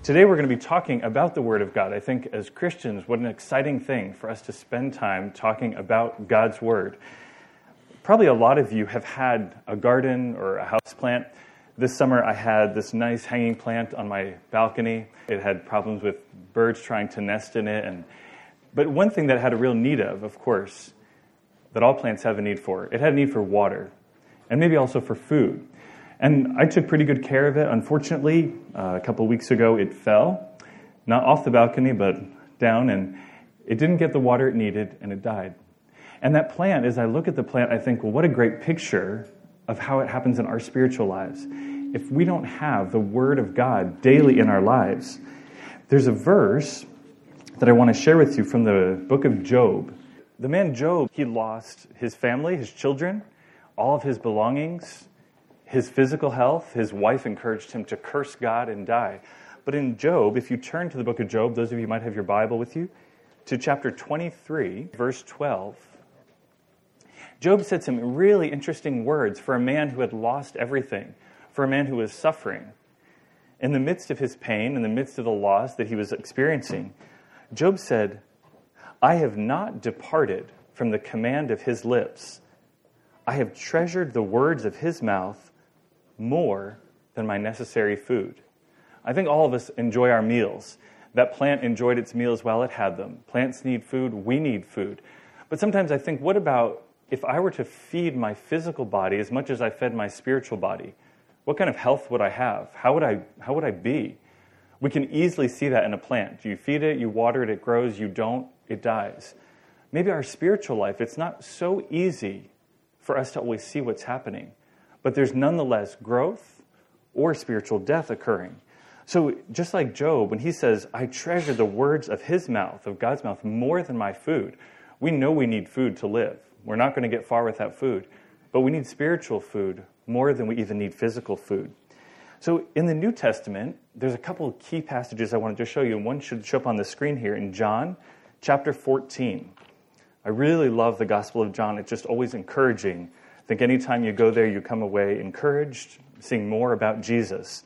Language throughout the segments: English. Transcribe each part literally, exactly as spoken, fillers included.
Today we're going to be talking about the Word of God. I think as Christians, what an exciting thing for us to spend time talking about God's Word. Probably a lot of you have had a garden or a house plant. This summer I had this nice hanging plant on my balcony. It had problems with birds trying to nest in it. And But one thing that it had a real need of, of course, that all plants have a need for, it had a need for water and maybe also for food. And I took pretty good care of it. Unfortunately, uh, a couple of weeks ago, it fell, not off the balcony, but down, and it didn't get the water it needed, and it died. And that plant, as I look at the plant, I think, well, what a great picture of how it happens in our spiritual lives. If we don't have the Word of God daily in our lives, there's a verse that I want to share with you from the book of Job. The man Job, he lost his family, his children, all of his belongings, his physical health. His wife encouraged him to curse God and die. But in Job, if you turn to the book of Job, those of you who might have your Bible with you, to chapter twenty-three, verse twelve, Job said some really interesting words for a man who had lost everything, for a man who was suffering. In the midst of his pain, in the midst of the loss that he was experiencing, Job said, "I have not departed from the command of his lips. I have treasured the words of his mouth more than my necessary food." I think all of us enjoy our meals. That plant enjoyed its meals while it had them. Plants need food, we need food. But sometimes I think, what about if I were to feed my physical body as much as I fed my spiritual body? What kind of health would I have? How would I, how would I be? We can easily see that in a plant. You feed it, you water it, it grows. You don't, it dies. Maybe our spiritual life, it's not so easy for us to always see what's happening. But there's nonetheless growth or spiritual death occurring. So just like Job, when he says, "I treasure the words of his mouth, of God's mouth, more than my food," we know we need food to live. We're not going to get far without food. But we need spiritual food more than we even need physical food. So in the New Testament, there's a couple of key passages I wanted to show you. And one should show up on the screen here in John chapter fourteen. I really love the Gospel of John. It's just always encouraging. I think anytime you go there, you come away encouraged, seeing more about Jesus.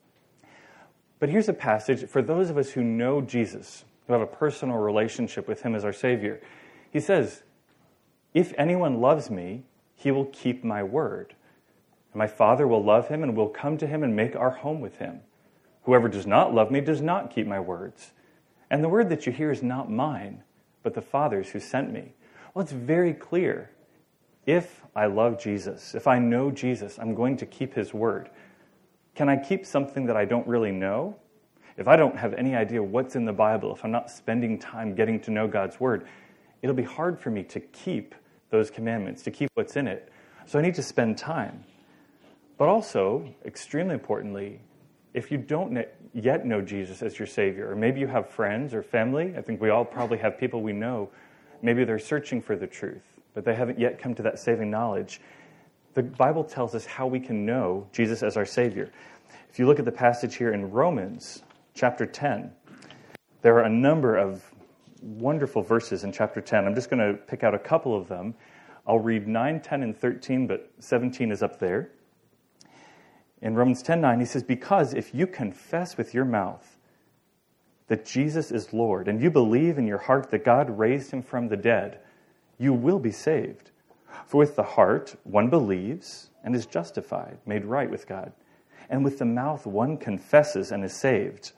But here's a passage for those of us who know Jesus, who have a personal relationship with him as our Savior. He says, "If anyone loves me, he will keep my word. And my Father will love him and will come to him and make our home with him. Whoever does not love me does not keep my words. And the word that you hear is not mine, but the Father's who sent me." Well, it's very clear. If I love Jesus, if I know Jesus, I'm going to keep his word. Can I keep something that I don't really know? If I don't have any idea what's in the Bible, if I'm not spending time getting to know God's word, it'll be hard for me to keep those commandments, to keep what's in it. So I need to spend time. But also, extremely importantly, if you don't yet know Jesus as your Savior, or maybe you have friends or family, I think we all probably have people we know, maybe they're searching for the truth, but they haven't yet come to that saving knowledge. The Bible tells us how we can know Jesus as our Savior. If you look at the passage here in Romans chapter ten, there are a number of wonderful verses in chapter ten. I'm just going to pick out a couple of them. I'll read nine, ten, and thirteen, but seventeen is up there. In Romans ten nine, he says, "Because if you confess with your mouth that Jesus is Lord, and you believe in your heart that God raised him from the dead, you will be saved. For with the heart one believes and is justified, made right with God. And with the mouth one confesses and is saved."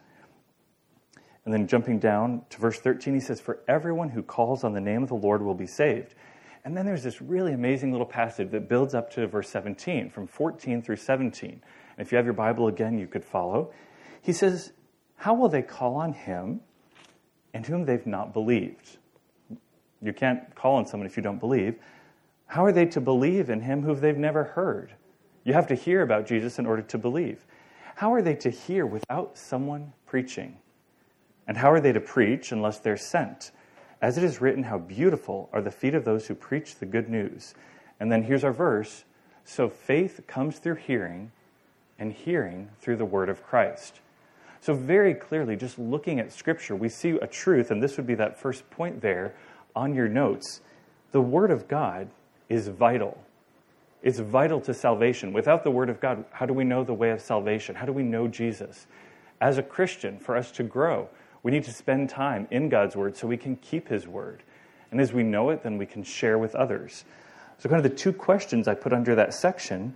And then jumping down to verse thirteen, he says, "For everyone who calls on the name of the Lord will be saved." And then there's this really amazing little passage that builds up to verse seventeen, from fourteen through seventeen. And if you have your Bible again, you could follow. He says, "How will they call on him in whom they've not believed?" You can't call on someone if you don't believe. "How are they to believe in him who they've never heard?" You have to hear about Jesus in order to believe. "How are they to hear without someone preaching? And how are they to preach unless they're sent? As it is written, how beautiful are the feet of those who preach the good news." And then here's our verse. "So faith comes through hearing, and hearing through the word of Christ." So very clearly, just looking at Scripture, we see a truth, and this would be that first point there on your notes. The Word of God is vital. It's vital to salvation. Without the Word of God, how do we know the way of salvation? How do we know Jesus? as a Christian, for us to grow, we need to spend time in God's word so we can keep his word. And as we know it, then we can share with others. So kind of the two questions I put under that section: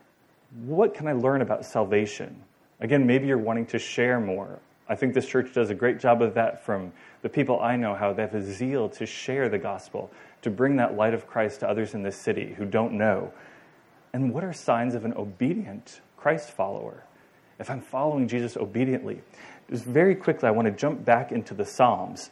what can I learn about salvation? Again, maybe you're wanting to share more. I think this church does a great job of that from the people I know, how they have a zeal to share the gospel, to bring that light of Christ to others in this city who don't know. And what are signs of an obedient Christ follower? If I'm following Jesus obediently. Just very quickly, I want to jump back into the Psalms.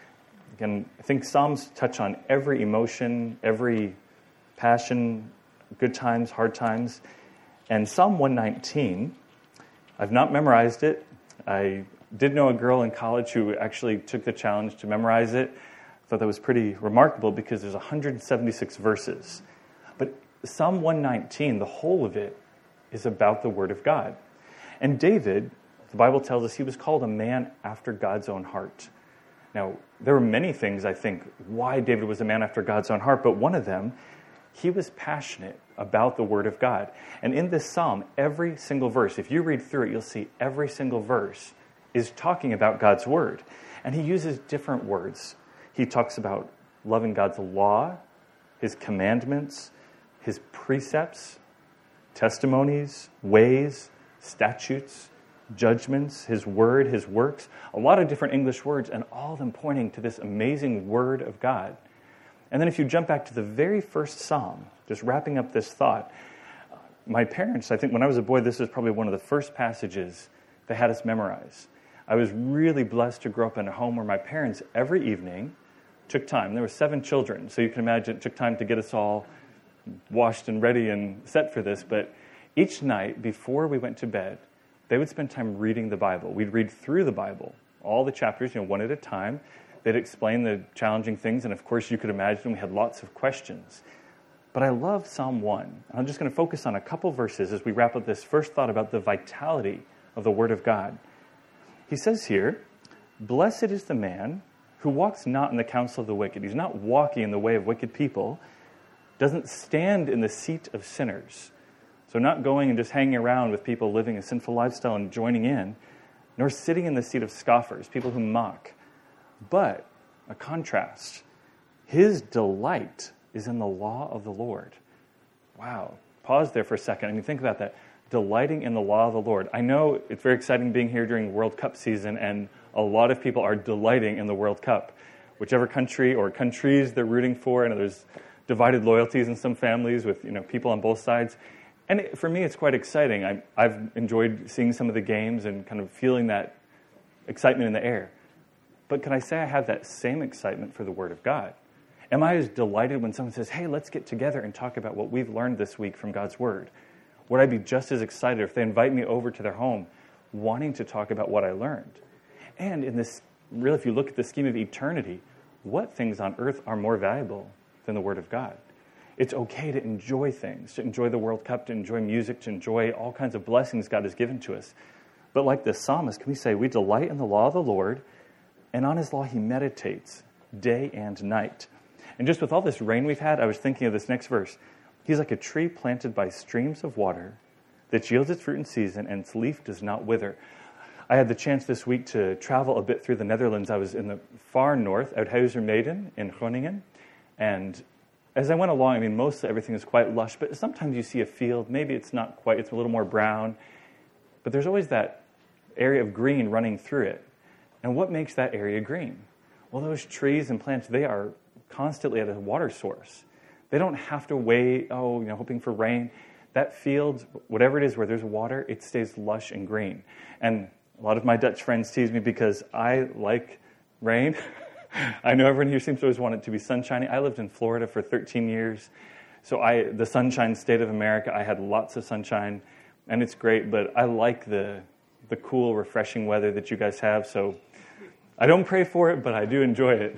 Again, I think Psalms touch on every emotion, every passion, good times, hard times. And Psalm one nineteen, I've not memorized it. I did know a girl in college who actually took the challenge to memorize it. I thought that was pretty remarkable because there's one hundred seventy-six verses. But Psalm one nineteen, the whole of it, is about the Word of God. And David, the Bible tells us, he was called a man after God's own heart. Now, there were many things, I think, why David was a man after God's own heart, but one of them, he was passionate about the Word of God. And in this psalm, every single verse, if you read through it, you'll see every single verse is talking about God's Word. And he uses different words. He talks about loving God's law, his commandments, his precepts, testimonies, ways, statutes, judgments, his word, his works, a lot of different English words, and all of them pointing to this amazing Word of God. And then if you jump back to the very first psalm, just wrapping up this thought, my parents, I think when I was a boy, this was probably one of the first passages they had us memorize. I was really blessed to grow up in a home where my parents, every evening, took time. There were seven children, so you can imagine it took time to get us all washed and ready and set for this. But each night, before we went to bed, they would spend time reading the Bible. We'd read through the Bible, all the chapters, you know, one at a time. They'd explain the challenging things, and of course, you could imagine we had lots of questions. But I love Psalm one. I'm just going to focus on a couple verses as we wrap up this first thought about the vitality of the Word of God. He says here, "Blessed is the man who walks not in the counsel of the wicked." He's not walking in the way of wicked people, doesn't stand in the seat of sinners. So not going and just hanging around with people living a sinful lifestyle and joining in, nor sitting in the seat of scoffers, people who mock. But, a contrast, his delight is in the law of the Lord. Wow. Pause there for a second. I mean, think about that. Delighting in the law of the Lord. I know it's very exciting being here during World Cup season, and a lot of people are delighting in the World Cup. Whichever country or countries they're rooting for, and there's divided loyalties in some families with, you know, people on both sides. And it, for me, it's quite exciting. I, I've enjoyed seeing some of the games and kind of feeling that excitement in the air. But can I say I have that same excitement for the Word of God? Am I as delighted when someone says, hey, let's get together and talk about what we've learned this week from God's Word? Would I be just as excited if they invite me over to their home wanting to talk about what I learned? And in this, really, if you look at the scheme of eternity, what things on earth are more valuable than the Word of God? It's okay to enjoy things, to enjoy the World Cup, to enjoy music, to enjoy all kinds of blessings God has given to us. But like the psalmist, can we say, we delight in the law of the Lord, and on his law he meditates day and night. And just with all this rain we've had, I was thinking of this next verse. He's like a tree planted by streams of water that yields its fruit in season, and its leaf does not wither. I had the chance this week to travel a bit through the Netherlands. I was in the far north, Uithuizermeeden in Groningen. And as I went along, I mean, mostly everything is quite lush, but sometimes you see a field. Maybe it's not quite, it's a little more brown. But there's always that area of green running through it. And what makes that area green? Well, those trees and plants, they are constantly at a water source. They don't have to wait, oh, you know, hoping for rain. That field, whatever it is where there's water, it stays lush and green. And a lot of my Dutch friends tease me because I like rain. I know everyone here seems to always want it to be sunshiny. I lived in Florida for thirteen years. So I, the sunshine state of America, I had lots of sunshine, and it's great, but I like the the cool, refreshing weather that you guys have. So I don't pray for it, but I do enjoy it.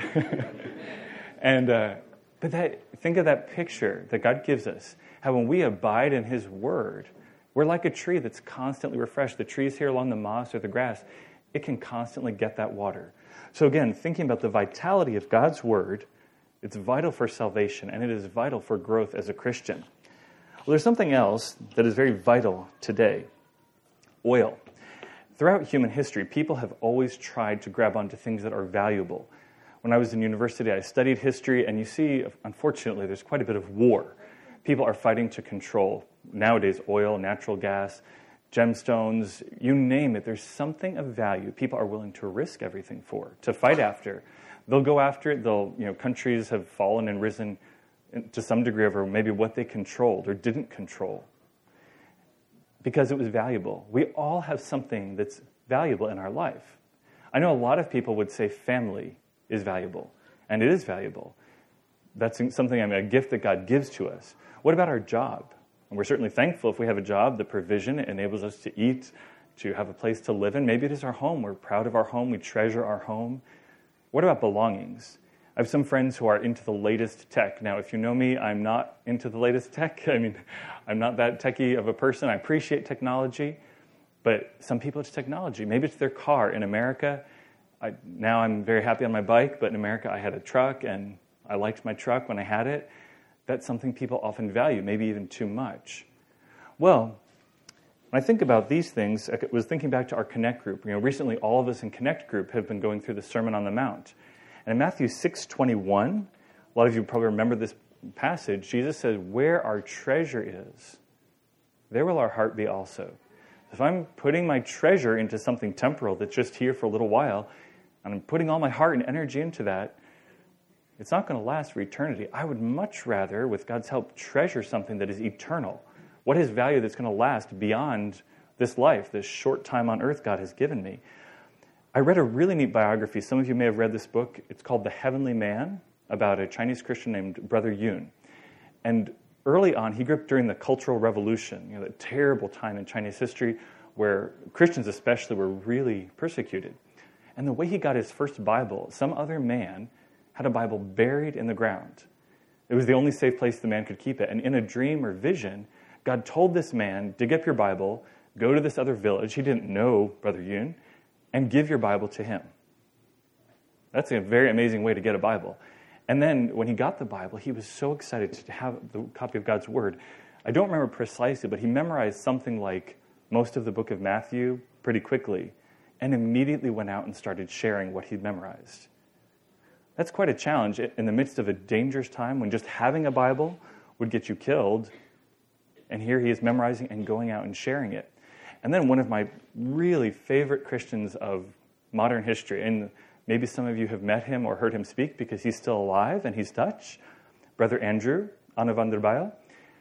and uh, But that, think of that picture that God gives us, how when we abide in his word, we're like a tree that's constantly refreshed. The trees here along the moss or the grass, it can constantly get that water. So again, thinking about the vitality of God's word, it's vital for salvation, and it is vital for growth as a Christian. Well, there's something else that is very vital today. Oil. Throughout human history, people have always tried to grab onto things that are valuable. When I was in university, I studied history, and you see, unfortunately, there's quite a bit of war. People are fighting to control, nowadays, oil, natural gas, gemstones, you name it. There's something of value people are willing to risk everything for, to fight after. They'll go after it. They'll, you know, countries have fallen and risen to some degree over maybe what they controlled or didn't control because it was valuable. We all have something that's valuable in our life. I know a lot of people would say family is valuable, and it is valuable. That's something, I mean, a gift that God gives to us. What about our job? And we're certainly thankful if we have a job. The provision enables us to eat, to have a place to live in. Maybe it is our home. We're proud of our home. We treasure our home. What about belongings? I have some friends who are into the latest tech. Now, if you know me, I'm not into the latest tech. I mean, I'm not that techie of a person. I appreciate technology, but some people it's technology. Maybe it's their car. In America, I, now I'm very happy on my bike, but in America I had a truck, and I liked my truck when I had it. That's something people often value, maybe even too much. Well, when I think about these things, I was thinking back to our Connect group. You know, recently all of us in Connect group have been going through the Sermon on the Mount. And in Matthew six twenty-one, a lot of you probably remember this passage, Jesus says, where our treasure is, there will our heart be also. If I'm putting my treasure into something temporal that's just here for a little while, and I'm putting all my heart and energy into that, it's not going to last for eternity. I would much rather, with God's help, treasure something that is eternal. What is value that's going to last beyond this life, this short time on earth God has given me? I read a really neat biography. Some of you may have read this book. It's called The Heavenly Man, about a Chinese Christian named Brother Yun. And early on, he grew up during the Cultural Revolution, you know, that terrible time in Chinese history where Christians especially were really persecuted. And the way he got his first Bible, some other man had a Bible buried in the ground. It was the only safe place the man could keep it. And in a dream or vision, God told this man, dig up your Bible, go to this other village. He didn't know Brother Yun, and give your Bible to him. That's a very amazing way to get a Bible. And then when he got the Bible, he was so excited to have the copy of God's Word. I don't remember precisely, but he memorized something like most of the book of Matthew pretty quickly, and immediately went out and started sharing what he'd memorized. That's quite a challenge in the midst of a dangerous time when just having a Bible would get you killed. And here he is memorizing and going out and sharing it. And then one of my really favorite Christians of modern history, and maybe some of you have met him or heard him speak because he's still alive and he's Dutch, Brother Andrew, Anne van der Bijl.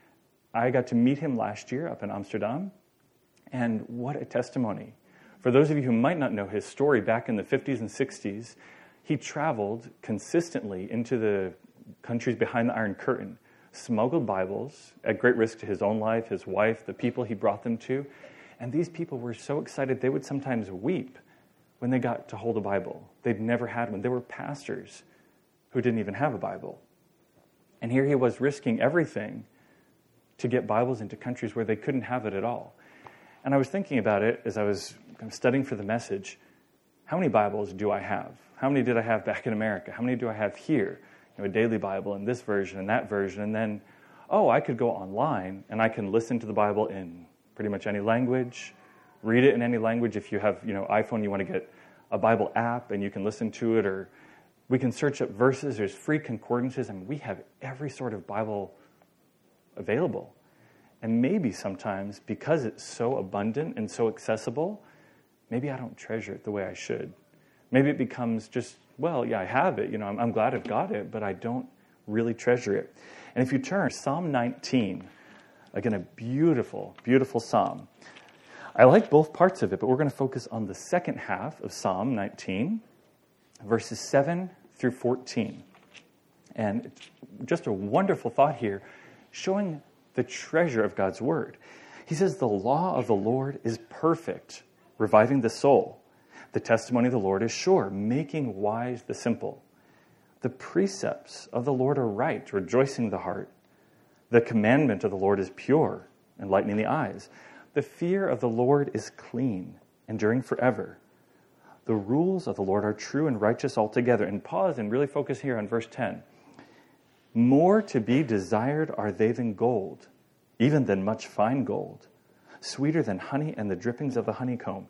I got to meet him last year up in Amsterdam, and what a testimony. For those of you who might not know his story, back in the fifties and sixties, he traveled consistently into the countries behind the Iron Curtain, smuggled Bibles at great risk to his own life, his wife, the people he brought them to. And these people were so excited they would sometimes weep when they got to hold a Bible. They'd never had one. There were pastors who didn't even have a Bible. And here he was risking everything to get Bibles into countries where they couldn't have it at all. And I was thinking about it as I was studying for the message. How many Bibles do I have? How many did I have back in America? How many do I have here? You know, a daily Bible and this version and that version. And then, oh, I could go online and I can listen to the Bible in pretty much any language, read it in any language. If you have, you know, iPhone, you want to get a Bible app and you can listen to it, or we can search up verses. There's free concordances. I mean, we have every sort of Bible available. And maybe sometimes, because it's so abundant and so accessible, maybe I don't treasure it the way I should. Maybe it becomes just, well, yeah, I have it. You know, I'm, I'm glad I've got it, but I don't really treasure it. And if you turn Psalm nineteen, again, a beautiful, beautiful psalm. I like both parts of it, but we're going to focus on the second half of Psalm nineteen, verses seven through fourteen. And it's just a wonderful thought here, showing the treasure of God's Word. He says, the law of the Lord is perfect, reviving the soul. The testimony of the Lord is sure, making wise the simple. The precepts of the Lord are right, rejoicing the heart. The commandment of the Lord is pure, enlightening the eyes. The fear of the Lord is clean, enduring forever. The rules of the Lord are true and righteous altogether. And pause and really focus here on verse ten. More to be desired are they than gold, even than much fine gold, sweeter than honey and the drippings of the honeycomb.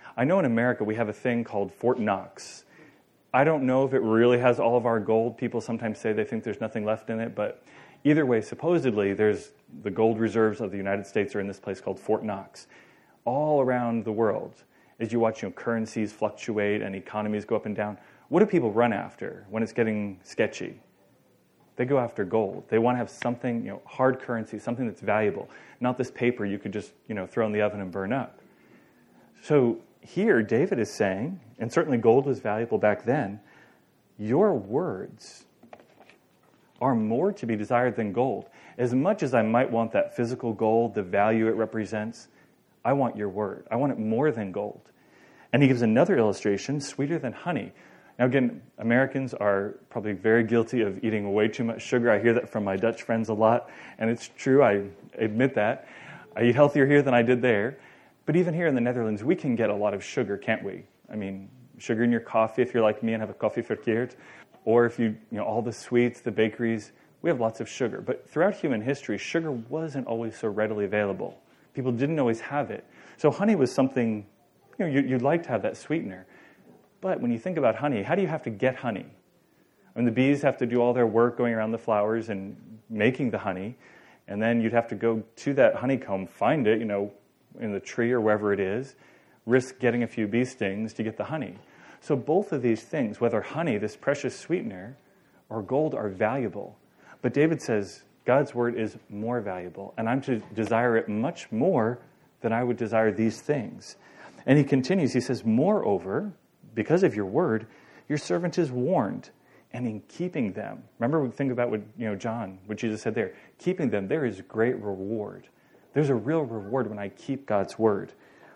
I know in America we have a thing called Fort Knox. I don't know if it really has all of our gold. People sometimes say they think there's nothing left in it, but either way, supposedly there's the gold reserves of the United States are in this place called Fort Knox. All around the world, as you watch, you know, currencies fluctuate and economies go up and down, what do people run after when it's getting sketchy? They go after gold. They want to have something, you know, hard currency, something that's valuable, not this paper you could just, you know, throw in the oven and burn up. So here, David is saying, and certainly gold was valuable back then, your words are more to be desired than gold. As much as I might want that physical gold, the value it represents, I want your word. I want it more than gold. And he gives another illustration, sweeter than honey. Now again, Americans are probably very guilty of eating way too much sugar. I hear that from my Dutch friends a lot, and it's true, I admit that. I eat healthier here than I did there. But even here in the Netherlands, we can get a lot of sugar, can't we? I mean, sugar in your coffee if you're like me and have a koffie verkeerd. Or if you, you know, all the sweets, the bakeries, we have lots of sugar. But throughout human history, sugar wasn't always so readily available. People didn't always have it. So honey was something, you know, you'd like to have that sweetener. But when you think about honey, how do you have to get honey? I mean, the bees have to do all their work going around the flowers and making the honey, and then you'd have to go to that honeycomb, find it, you know, in the tree or wherever it is, risk getting a few bee stings to get the honey. So both of these things, whether honey, this precious sweetener, or gold, are valuable. But David says God's word is more valuable, and I'm to desire it much more than I would desire these things. And he continues, he says, moreover, because of your word, your servant is warned, and in keeping them. Remember, think about what, you know, John, what Jesus said there. Keeping them, there is great reward. There's a real reward when I keep God's word.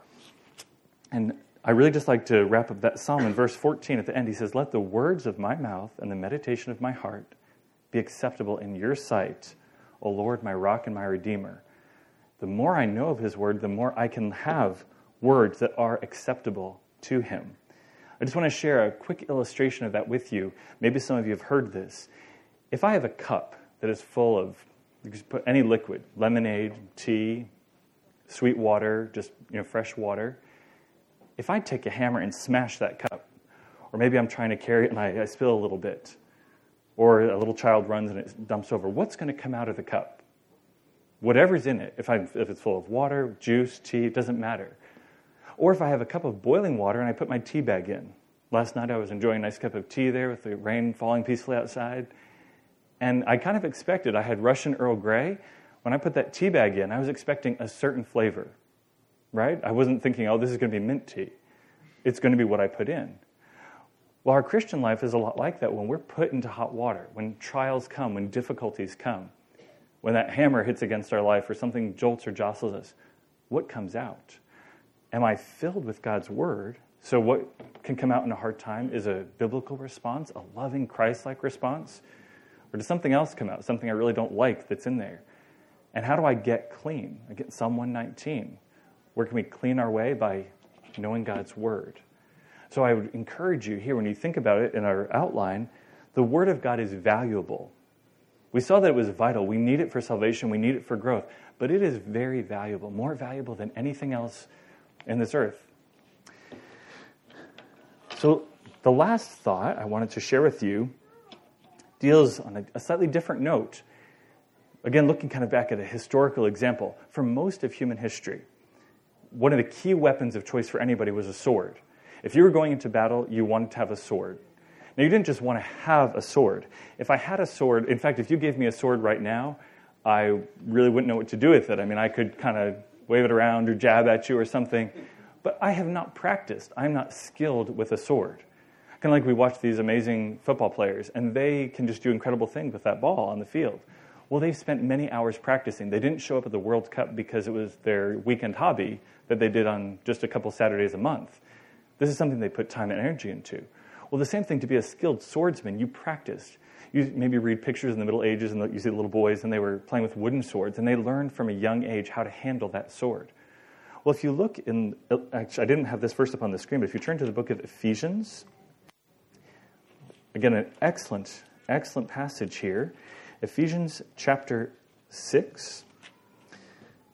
And I really just like to wrap up that psalm in verse fourteen at the end. He says, let the words of my mouth and the meditation of my heart be acceptable in your sight, O Lord, my rock and my redeemer. The more I know of his word, the more I can have words that are acceptable to him. I just want to share a quick illustration of that with you. Maybe some of you have heard this. If I have a cup that is full of, you can put any liquid, lemonade, tea, sweet water, just, you know, fresh water. If I take a hammer and smash that cup, or maybe I'm trying to carry it and I, I spill a little bit, or a little child runs and it dumps over, what's going to come out of the cup? Whatever's in it. If, I, if it's full of water, juice, tea, it doesn't matter. Or if I have a cup of boiling water and I put my tea bag in. Last night I was enjoying a nice cup of tea there with the rain falling peacefully outside. And I kind of expected, I had Russian Earl Grey. When I put that tea bag in, I was expecting a certain flavor, right? I wasn't thinking, oh, this is going to be mint tea. It's going to be what I put in. Well, our Christian life is a lot like that. When we're put into hot water, when trials come, when difficulties come, when that hammer hits against our life or something jolts or jostles us, what comes out? Am I filled with God's word? So what can come out in a hard time is a biblical response, a loving Christ-like response? Or does something else come out, something I really don't like that's in there? And how do I get clean? I get Psalm one nineteen. Where can we clean our way? By knowing God's word. So I would encourage you here, when you think about it in our outline, the word of God is valuable. We saw that it was vital. We need it for salvation. We need it for growth. But it is very valuable, more valuable than anything else in this earth. So the last thought I wanted to share with you deals on a, a slightly different note. Again, looking kind of back at a historical example. For most of human history, one of the key weapons of choice for anybody was a sword. If you were going into battle, you wanted to have a sword. Now, you didn't just want to have a sword. If I had a sword, in fact, if you gave me a sword right now, I really wouldn't know what to do with it. I mean, I could kind of wave it around or jab at you or something. But I have not practiced. I'm not skilled with a sword. Kind of like we watch these amazing football players, and they can just do incredible things with that ball on the field. Well, they've spent many hours practicing. They didn't show up at the World Cup because it was their weekend hobby that they did on just a couple Saturdays a month. This is something they put time and energy into. Well, the same thing, to be a skilled swordsman, you practiced. You maybe read pictures in the Middle Ages, and you see little boys, and they were playing with wooden swords, and they learned from a young age how to handle that sword. Well, if you look in, actually, I didn't have this verse up on the screen, but if you turn to the book of Ephesians, again, an excellent, excellent passage here. Ephesians chapter six.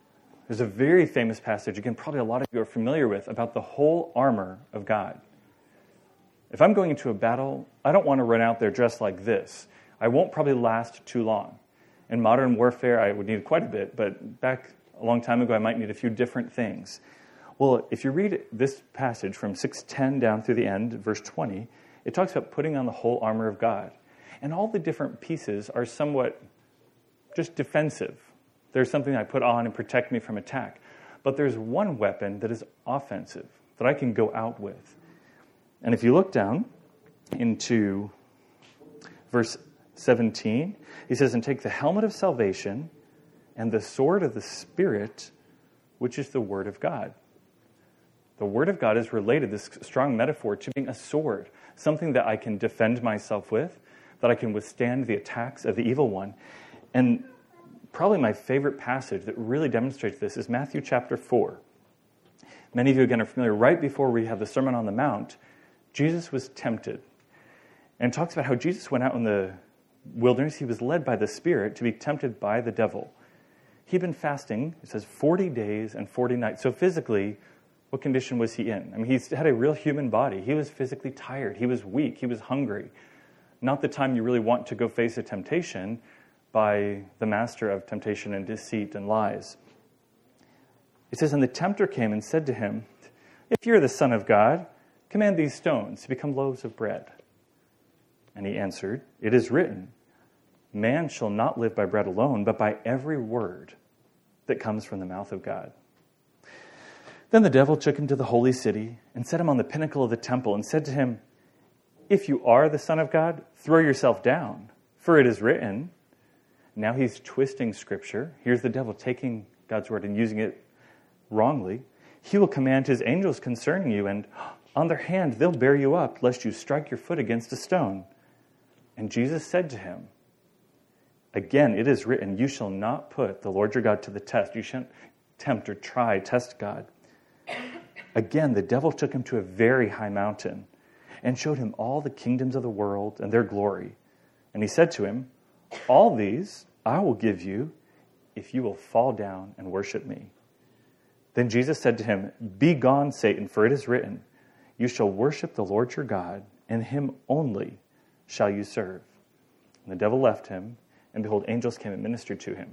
There's a very famous passage, again, probably a lot of you are familiar with, about the whole armor of God. If I'm going into a battle, I don't want to run out there dressed like this. I won't probably last too long. In modern warfare, I would need quite a bit, but back a long time ago, I might need a few different things. Well, if you read this passage from six ten down through the end, verse twenty, it talks about putting on the whole armor of God. And all the different pieces are somewhat just defensive. There's something I put on and protect me from attack. But there's one weapon that is offensive, that I can go out with. And if you look down into verse seventeen, he says, and take the helmet of salvation and the sword of the Spirit, which is the word of God. The word of God is related, this strong metaphor, to being a sword, something that I can defend myself with, that I can withstand the attacks of the evil one. And probably my favorite passage that really demonstrates this is Matthew chapter four. Many of you, again, are familiar. Right before we have the Sermon on the Mount, Jesus was tempted. And it talks about how Jesus went out in the wilderness. He was led by the Spirit to be tempted by the devil. He'd been fasting, it says, forty days and forty nights. So physically, what condition was he in? I mean, he had a real human body. He was physically tired. He was weak. He was hungry. Not the time you really want to go face a temptation by the master of temptation and deceit and lies. It says, and the tempter came and said to him, if you're the Son of God, command these stones to become loaves of bread. And he answered, it is written, man shall not live by bread alone, but by every word that comes from the mouth of God. Then the devil took him to the holy city and set him on the pinnacle of the temple and said to him, if you are the Son of God, throw yourself down, for it is written. Now he's twisting Scripture. Here's the devil taking God's word and using it wrongly. He will command his angels concerning you, and on their hand they'll bear you up, lest you strike your foot against a stone. And Jesus said to him, again, it is written, you shall not put the Lord your God to the test. You shan't tempt or try, test God. Again, the devil took him to a very high mountain and showed him all the kingdoms of the world and their glory. And he said to him, all these I will give you if you will fall down and worship me. Then Jesus said to him, be gone, Satan, for it is written, you shall worship the Lord your God, and him only shall you serve. And the devil left him, and behold, angels came and ministered to him.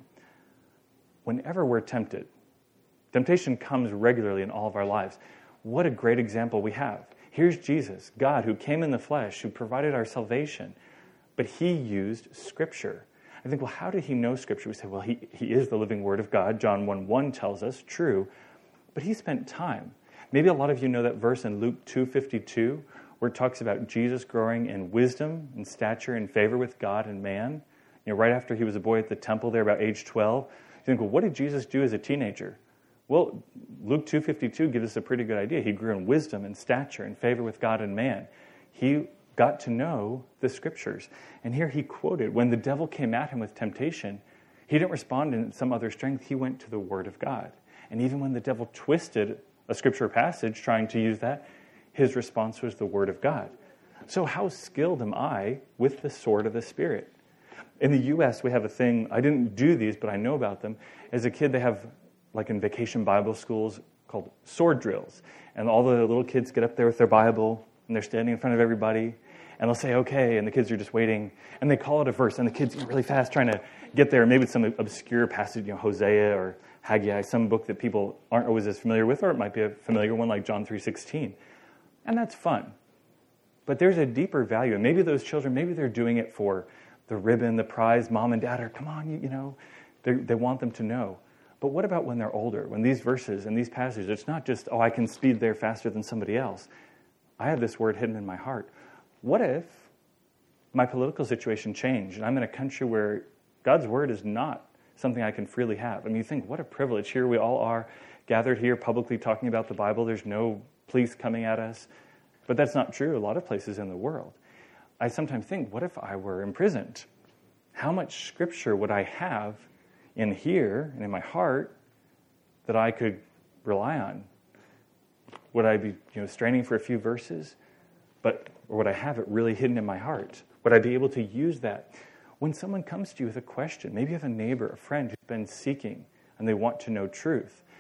Whenever we're tempted, temptation comes regularly in all of our lives. What a great example we have. Here's Jesus, God, who came in the flesh, who provided our salvation, but he used Scripture. I think, well, how did he know Scripture? We say, well, he, he is the living Word of God. John one one tells us, true, but he spent time. Maybe a lot of you know that verse in Luke two fifty-two, where it talks about Jesus growing in wisdom and stature and favor with God and man. You know, right after he was a boy at the temple there, about age twelve. You think, well, what did Jesus do as a teenager? Well, Luke two fifty-two gives us a pretty good idea. He grew in wisdom and stature and favor with God and man. He got to know the Scriptures. And here he quoted, when the devil came at him with temptation, he didn't respond in some other strength. He went to the Word of God. And even when the devil twisted a Scripture passage trying to use that, his response was the Word of God. So how skilled am I with the sword of the Spirit? In the U S, we have a thing, I didn't do these, but I know about them. As a kid, they have, like in vacation Bible schools, called sword drills. And all the little kids get up there with their Bible, and they're standing in front of everybody, and they'll say, okay, and the kids are just waiting, and they call it a verse, and the kids get really fast trying to get there. Maybe it's some obscure passage, you know, Hosea or Haggai, some book that people aren't always as familiar with, or it might be a familiar one like John three sixteen. And that's fun. But there's a deeper value, and maybe those children, maybe they're doing it for the ribbon, the prize, mom and dad are, come on, you, you know, they want them to know. But what about when they're older, when these verses and these passages, it's not just, oh, I can speed there faster than somebody else. I have this word hidden in my heart. What if my political situation changed and I'm in a country where God's word is not something I can freely have? I mean, you think, what a privilege. Here we all are gathered here publicly talking about the Bible. There's no police coming at us. But that's not true a lot of places in the world. I sometimes think, what if I were imprisoned? How much Scripture would I have in here and in my heart that I could rely on? Would I be, you know, straining for a few verses? But or would I have it really hidden in my heart? Would I be able to use that? When someone comes to you with a question, maybe you have a neighbor, a friend who's been seeking and they want to know truth,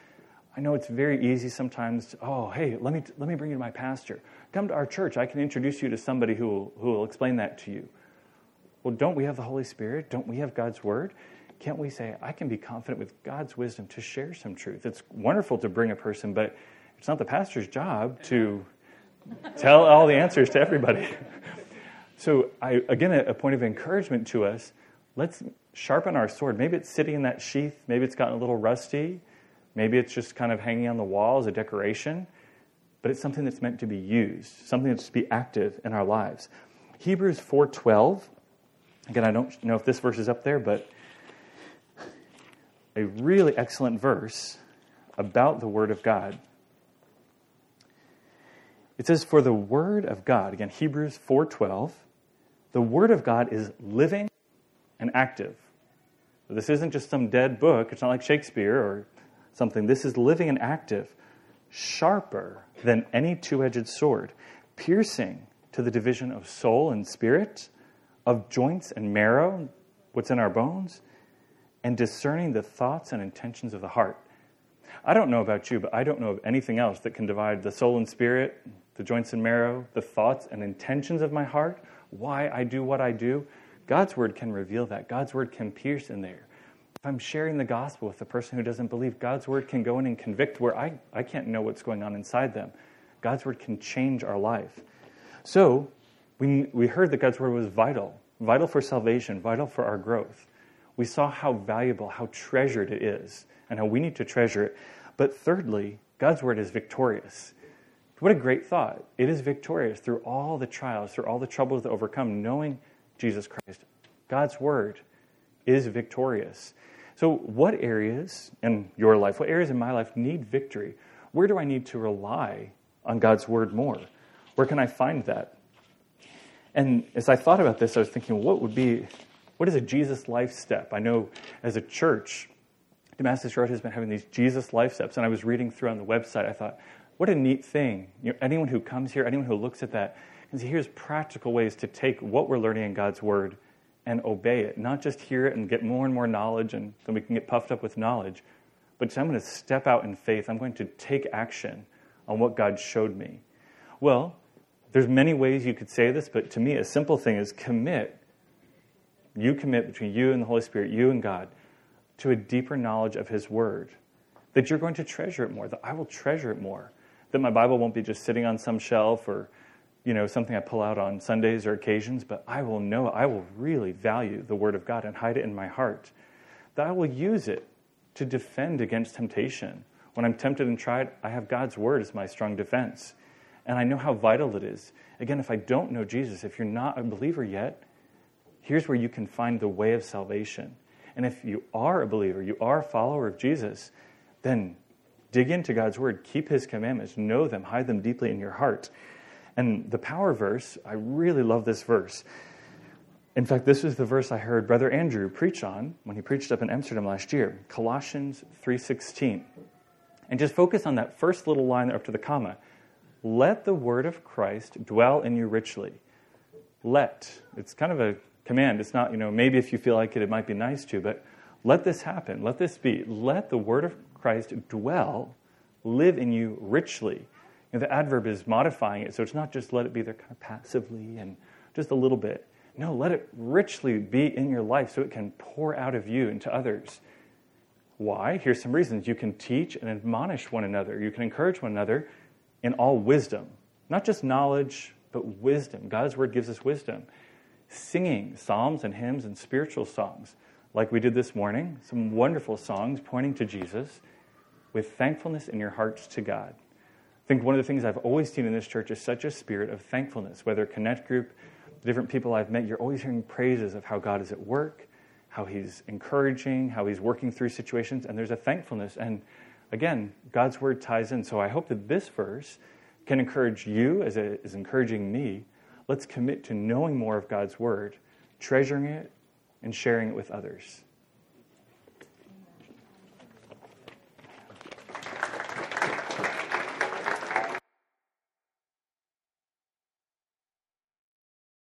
I know it's very easy sometimes to, oh, hey, let me let me bring you to my pastor. Come to our church. I can introduce you to somebody who will, who will explain that to you. Well, don't we have the Holy Spirit? Don't we have God's Word? Can't we say, I can be confident with God's wisdom to share some truth? It's wonderful to bring a person, but it's not the pastor's job to tell all the answers to everybody. So, I, again, a, a point of encouragement to us, let's sharpen our sword. Maybe it's sitting in that sheath. Maybe it's gotten a little rusty. Maybe it's just kind of hanging on the wall as a decoration. But it's something that's meant to be used, something that's to be active in our lives. Hebrews four twelve. Again, I don't know if this verse is up there, but a really excellent verse about the Word of God. It says, for the Word of God, again, Hebrews four twelve, the Word of God is living and active. This isn't just some dead book. It's not like Shakespeare or something. This is living and active, sharper than any two-edged sword, piercing to the division of soul and spirit, of joints and marrow, what's in our bones, and discerning the thoughts and intentions of the heart. I don't know about you, but I don't know of anything else that can divide the soul and spirit, the joints and marrow, the thoughts and intentions of my heart, why I do what I do. God's Word can reveal that. God's Word can pierce in there. If I'm sharing the gospel with a person who doesn't believe, God's Word can go in and convict where I, I can't know what's going on inside them. God's Word can change our life. So, we, we heard that God's Word was vital, vital for salvation, vital for our growth. We saw how valuable, how treasured it is, and how we need to treasure it. But thirdly, God's Word is victorious. What a great thought. It is victorious through all the trials, through all the troubles to overcome, knowing Jesus Christ. God's Word is victorious. So what areas in your life, what areas in my life need victory? Where do I need to rely on God's Word more? Where can I find that? And as I thought about this, I was thinking, what would be, what is a Jesus life step? I know as a church, Damascus Road has been having these Jesus life steps, and I was reading through on the website. I thought, what a neat thing. You know, anyone who comes here, anyone who looks at that, can see here's practical ways to take what we're learning in God's Word and obey it. Not just hear it and get more and more knowledge, and then we can get puffed up with knowledge, but I'm going to step out in faith. I'm going to take action on what God showed me. Well, there's many ways you could say this, but to me, a simple thing is commit. You commit between you and the Holy Spirit, you and God, to a deeper knowledge of His Word, that you're going to treasure it more, that I will treasure it more, that my Bible won't be just sitting on some shelf or, you know, something I pull out on Sundays or occasions, but I will know, I will really value the Word of God and hide it in my heart, that I will use it to defend against temptation. When I'm tempted and tried, I have God's Word as my strong defense, and I know how vital it is. Again, if I don't know Jesus, if you're not a believer yet, here's where you can find the way of salvation. And if you are a believer, you are a follower of Jesus, then dig into God's Word, keep His commandments, know them, hide them deeply in your heart. And the power verse, I really love this verse. In fact, this was the verse I heard Brother Andrew preach on when he preached up in Amsterdam last year, Colossians three sixteen. And just focus on that first little line up to the comma. Let the word of Christ dwell in you richly. Let. It's kind of a command. It's not, you know, maybe if you feel like it, it might be nice to, but let this happen. Let this be. Let the word of Christ dwell, live in you richly. You know, the adverb is modifying it, so it's not just let it be there kind of passively and just a little bit. No, let it richly be in your life so it can pour out of you into others. Why? Here's some reasons. You can teach and admonish one another. You can encourage one another in all wisdom. Not just knowledge, but wisdom. God's Word gives us wisdom. Singing psalms and hymns and spiritual songs, like we did this morning, some wonderful songs pointing to Jesus with thankfulness in your hearts to God. I think one of the things I've always seen in this church is such a spirit of thankfulness. Whether Connect Group, the different people I've met, you're always hearing praises of how God is at work, how He's encouraging, how He's working through situations, and there's a thankfulness. And again, God's Word ties in. So I hope that this verse can encourage you as it is encouraging me. Let's commit to knowing more of God's Word, treasuring it, and sharing it with others.